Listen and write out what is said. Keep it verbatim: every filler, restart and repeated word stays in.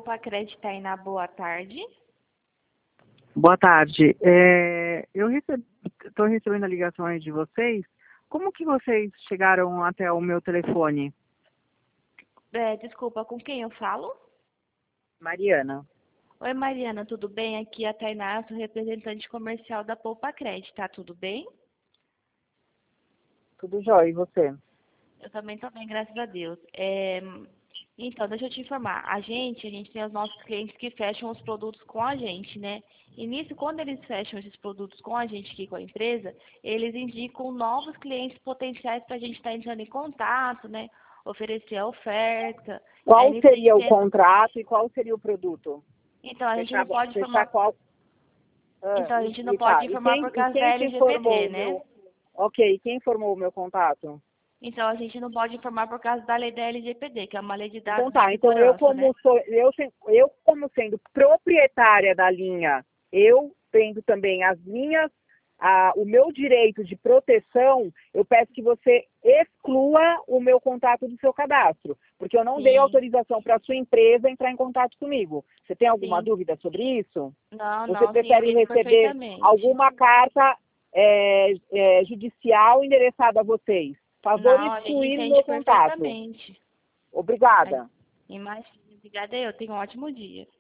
Poupa Crédito Tainá, boa tarde. Boa tarde. É, eu estou recebendo a ligações de vocês. Como que vocês chegaram até o meu telefone? É, desculpa, com quem eu falo? Mariana. Oi, Mariana, tudo bem? Aqui é a Tainá, sou representante comercial da Poupa Crédito, tá tudo bem? Tudo jóia, e você? Eu também tô bem, graças a Deus. É, então, deixa eu te informar. A gente, a gente tem os nossos clientes que fecham os produtos com a gente, né? E nisso, quando eles fecham esses produtos com a gente aqui, com a empresa, eles indicam novos clientes potenciais para a gente estar entrando em contato, né? Oferecer a oferta. Qual Aí, seria o nesse- contrato e qual seria o produto? Então, a gente Fechar, não pode fechar informar. qual? Ah, Então, a e, gente não e tá. pode E informar quem, por e causa da quem te informou L G P D, o né? meu... Ok, quem informou o meu contato? Então, a gente não pode informar por causa da lei da L G P D, que é uma lei de Então dados de tá, então eu segurança, né? como sou, eu, se- eu como sendo proprietária da linha, eu tendo também as minhas, a, o meu direito de proteção, eu peço que você exclua o meu contato do seu cadastro, porque eu não dei Sim, autorização para a sua empresa entrar em contato comigo. Você tem alguma sim. dúvida sobre isso? Não, Você não, sim, prefere entendo receber perfeitamente. alguma carta é, é, judicial endereçada a vocês? Favor Não, a gente excluir o entende meu contato. perfeitamente. Obrigada. Imagina, obrigada eu, tenha um ótimo dia.